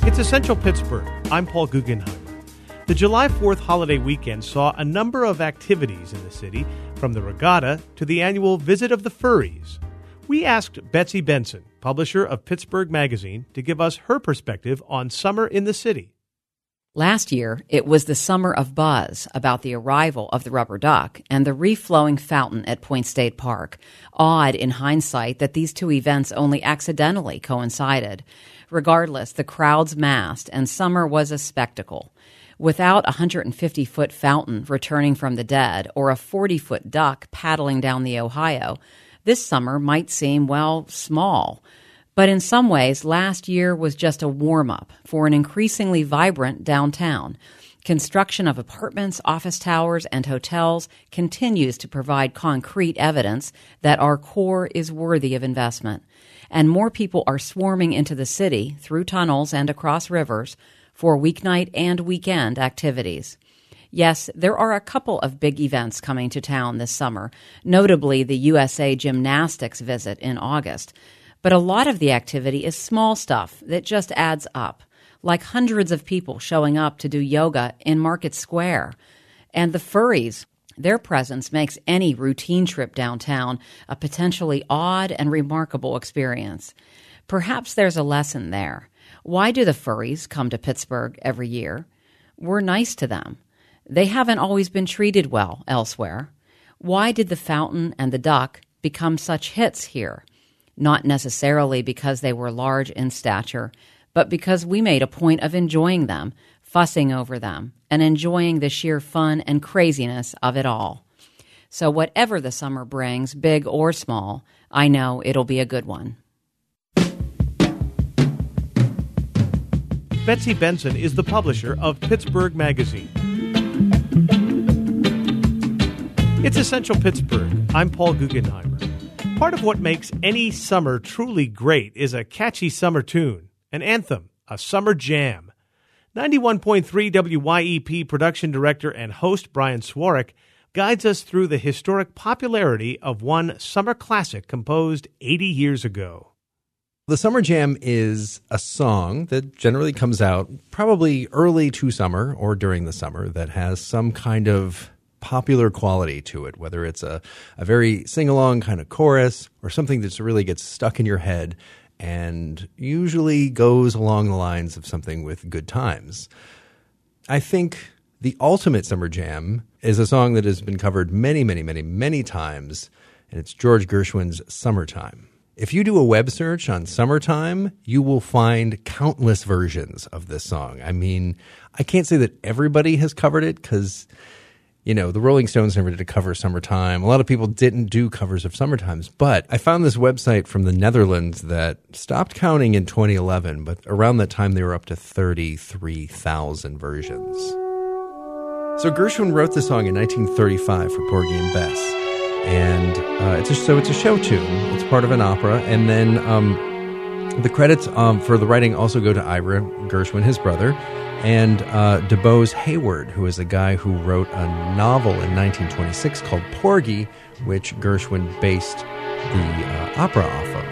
It's Essential Pittsburgh. I'm Paul Guggenheimer. The July 4th holiday weekend saw a number of activities in the city, from the regatta to the annual Visit of the Furries. We asked Betsy Benson, publisher of Pittsburgh Magazine, to give us her perspective on summer in the city. Last year, it was the summer of buzz about the arrival of the rubber duck and the reflowing fountain at Point State Park. Odd in hindsight that these two events only accidentally coincided. Regardless, the crowds massed and summer was a spectacle. Without a 150-foot fountain returning from the dead or a 40-foot duck paddling down the Ohio, this summer might seem, well, small. But in some ways, last year was just a warm-up for an increasingly vibrant downtown. Construction of apartments, office towers, and hotels continues to provide concrete evidence that our core is worthy of investment. And more people are swarming into the city through tunnels and across rivers for weeknight and weekend activities. Yes, there are a couple of big events coming to town this summer, notably the USA Gymnastics visit in August. But a lot of the activity is small stuff that just adds up, like hundreds of people showing up to do yoga in Market Square. And the furries, their presence makes any routine trip downtown a potentially odd and remarkable experience. Perhaps there's a lesson there. Why do the furries come to Pittsburgh every year? We're nice to them. They haven't always been treated well elsewhere. Why did the fountain and the duck become such hits here? Not necessarily because they were large in stature, but because we made a point of enjoying them, fussing over them, and enjoying the sheer fun and craziness of it all. So whatever the summer brings, big or small, I know it'll be a good one. Betsy Benson is the publisher of Pittsburgh Magazine. It's Essential Pittsburgh. I'm Paul Guggenheimer. Part of what makes any summer truly great is a catchy summer tune, an anthem, a summer jam. 91.3 WYEP production director and host Brian Swarek guides us through the historic popularity of one summer classic composed 80 years ago. The Summer Jam is a song that generally comes out probably early to summer or during the summer that has some kind of popular quality to it, whether it's a very sing-along kind of chorus or something that really gets stuck in your head and usually goes along the lines of something with good times. I think the ultimate Summer Jam is a song that has been covered many, many, many, many times, and it's George Gershwin's Summertime. If you do a web search on Summertime, you will find countless versions of this song. I mean, I can't say that everybody has covered it because, you know, the Rolling Stones never did a cover of Summertime. A lot of people didn't do covers of Summertimes. But I found this website from the Netherlands that stopped counting in 2011, but around that time they were up to 33,000 versions. So Gershwin wrote the song in 1935 for Porgy and Bess. And it's a show tune. It's part of an opera. And then the credits for the writing also go to Ira Gershwin, his brother, and DuBose Hayward, who is a guy who wrote a novel in 1926 called Porgy, which Gershwin based the opera off of.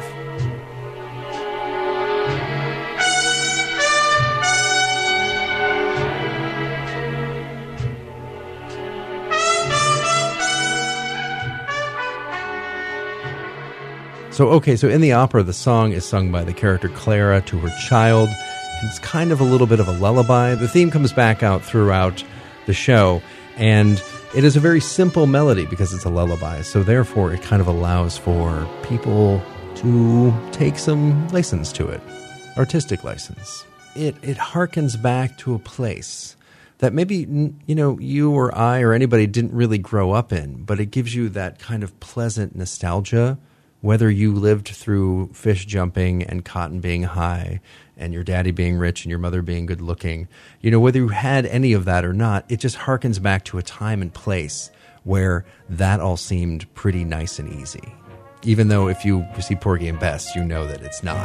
So in the opera, the song is sung by the character Clara to her child. It's kind of a little bit of a lullaby. The theme comes back out throughout the show, and it is a very simple melody because it's a lullaby. So therefore, it kind of allows for people to take some license to it, artistic license. It harkens back to a place that maybe, you know, you or I or anybody didn't really grow up in, but it gives you that kind of pleasant nostalgia. Whether you lived through fish jumping and cotton being high and your daddy being rich and your mother being good looking, you know, whether you had any of that or not, it just harkens back to a time and place where that all seemed pretty nice and easy. Even though if you see Porgy and Bess, you know that it's not.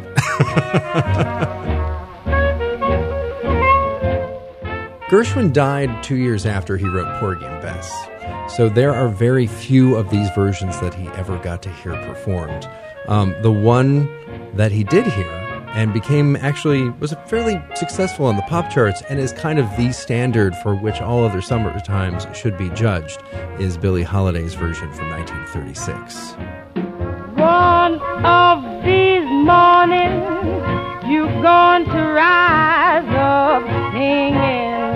Gershwin died 2 years after he wrote Porgy and Bess. So there are very few of these versions that he ever got to hear performed. The one that he did hear and was fairly successful on the pop charts and is kind of the standard for which all other summer times should be judged, is Billie Holiday's version from 1936. One of these mornings you're going to rise up singing,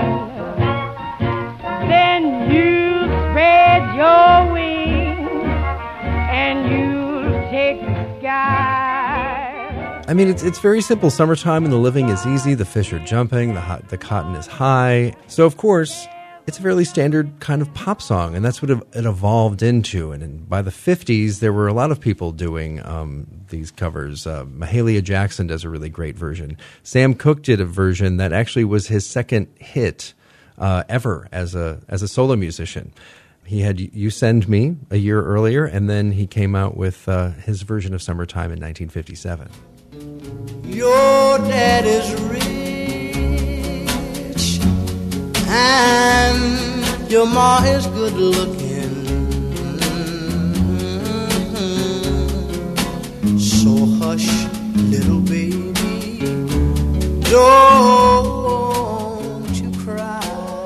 then you spread your wings and you'll take the sky. I mean, it's very simple. Summertime and the living is easy. The fish are jumping. The cotton is high. So, of course, it's a fairly standard kind of pop song, and that's what it evolved into. And by the 50s, there were a lot of people doing these covers. Mahalia Jackson does a really great version. Sam Cooke did a version that actually was his second hit ever as a solo musician. He had You Send Me a year earlier, and then he came out with his version of Summertime in 1957. Your dad is rich and your ma is good looking, so hush, little baby, don't you cry.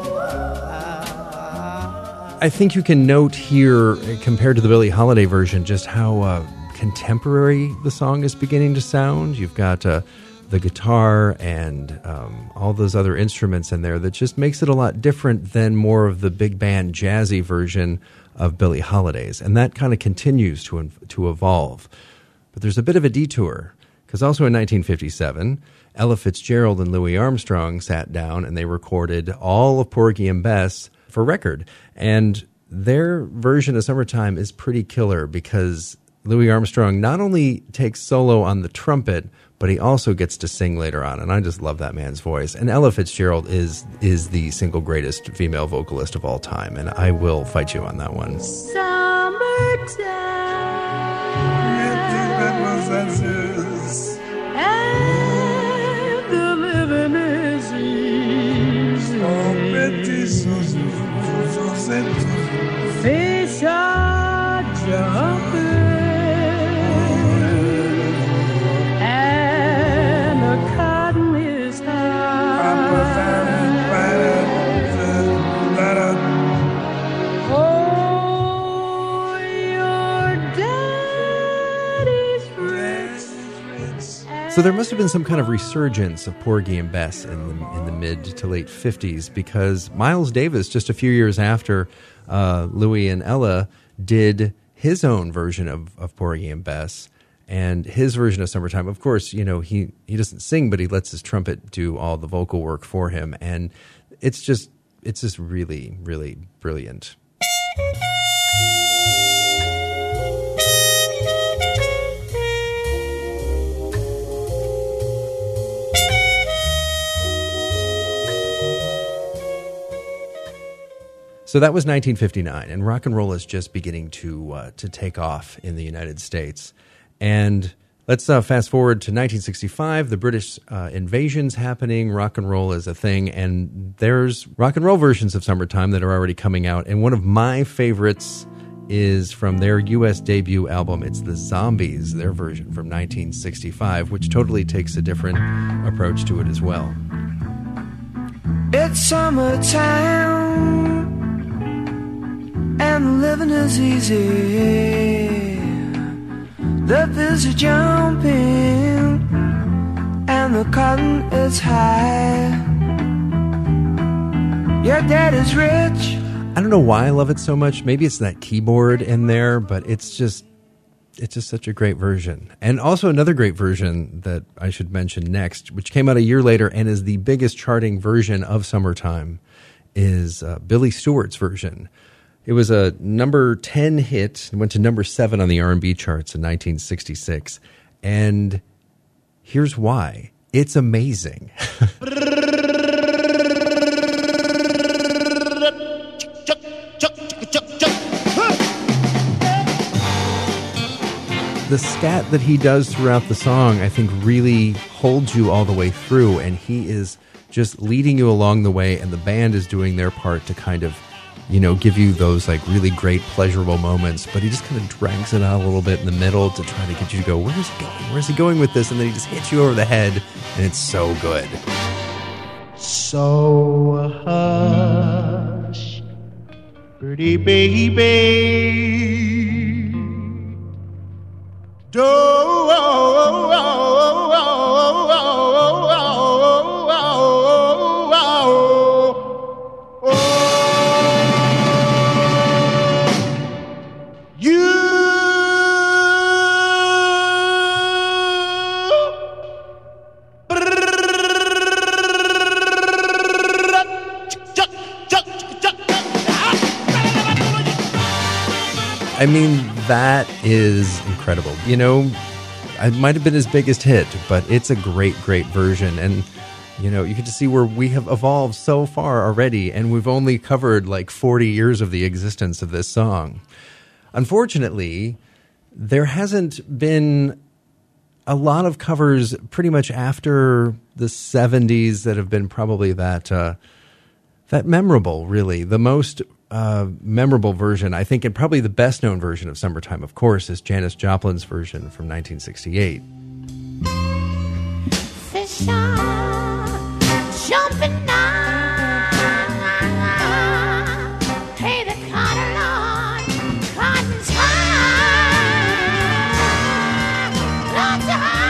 I think you can note here, compared to the Billie Holiday version, just how contemporary the song is beginning to sound. You've got the guitar and all those other instruments in there that just makes it a lot different than more of the big band jazzy version of Billie Holiday's, and that kind of continues to evolve. But there's a bit of a detour, because also in 1957, Ella Fitzgerald and Louis Armstrong sat down and they recorded all of Porgy and Bess for record, and their version of Summertime is pretty killer because Louis Armstrong not only takes solo on the trumpet, but he also gets to sing later on, and I just love that man's voice. And Ella Fitzgerald is the single greatest female vocalist of all time, and I will fight you on that one. Summertime, and the living is easy. Fish are jumping. So there must have been some kind of resurgence of Porgy and Bess in the mid to late 50s, because Miles Davis, just a few years after Louis and Ella, did his own version of Porgy and Bess, and his version of Summertime. Of course, he doesn't sing, but he lets his trumpet do all the vocal work for him, and it's just really, really brilliant. So that was 1959, and rock and roll is just beginning to take off in the United States. And let's fast forward to 1965. The British invasion's happening. Rock and roll is a thing, and there's rock and roll versions of Summertime that are already coming out. And one of my favorites is from their U.S. debut album. It's the Zombies, their version from 1965, which totally takes a different approach to it as well. It's summertime and living is easy. The fish are jumping and the cotton is high. Your dad is rich. I don't know why I love it so much. Maybe it's that keyboard in there, but it's just such a great version. And also another great version that I should mention next, which came out a year later and is the biggest charting version of Summertime, is Billy Stewart's version. It was a number 10 hit. It went to number 7 on the R&B charts in 1966. And here's why. It's amazing. The scat that he does throughout the song, I think, really holds you all the way through. And he is just leading you along the way, and the band is doing their part to kind of give you those like really great pleasurable moments, but he just kind of drags it out a little bit in the middle to try to get you to go, where's he going? Where's he going with this? And then he just hits you over the head, and it's so good. So hush, pretty baby, I mean, that is incredible. It might have been his biggest hit, but it's a great, great version. And, you can just see where we have evolved so far already, and we've only covered like 40 years of the existence of this song. Unfortunately, there hasn't been a lot of covers pretty much after the 70s that have been probably that memorable, really. The most memorable version, I think, and probably the best known version of Summertime, of course, is Janis Joplin's version from 1968. Fish are jumping now. Hey, the cotton on cotton's high. Lots of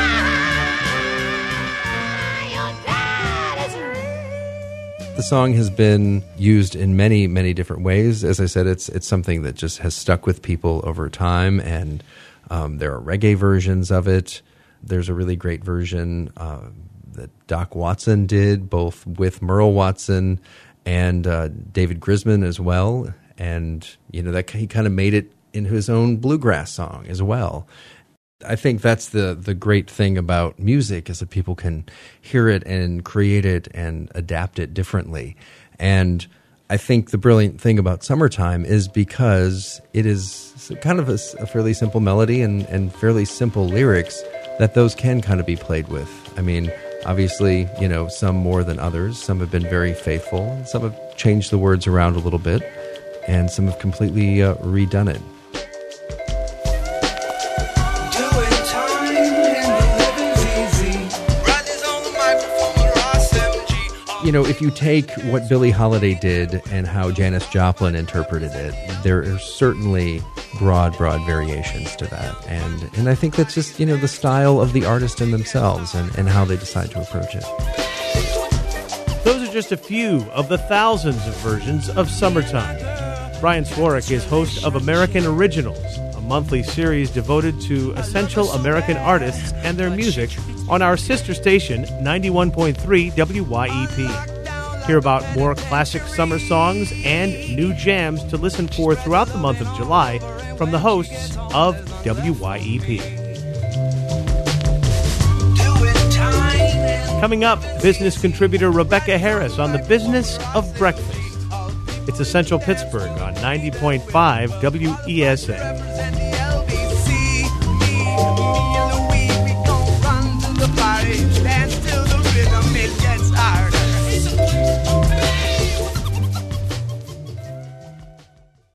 high. Your dad is rich. The song has been used in many, many different ways. As I said, it's something that just has stuck with people over time, and there are reggae versions of it. There's a really great version that Doc Watson did, both with Merle Watson and David Grisman as well. And, that he kind of made it into his own bluegrass song as well. I think that's the great thing about music, is that people can hear it and create it and adapt it differently. And I think the brilliant thing about Summertime is because it is kind of a fairly simple melody and fairly simple lyrics, that those can kind of be played with. I mean, obviously, some more than others. Some have been very faithful. Some have changed the words around a little bit, and some have completely redone it. If you take what Billie Holiday did and how Janis Joplin interpreted it, there are certainly broad variations to that. And I think that's just, the style of the artist in themselves and how they decide to approach it. Those are just a few of the thousands of versions of Summertime. Brian Swarrick is host of American Originals, a monthly series devoted to essential American artists and their music on our sister station, 91.3 WYEP. Hear about more classic summer songs and new jams to listen for throughout the month of July from the hosts of WYEP. Coming up, business contributor Rebecca Harris on the business of breakfast. It's Essential Pittsburgh on 90.5 WESA.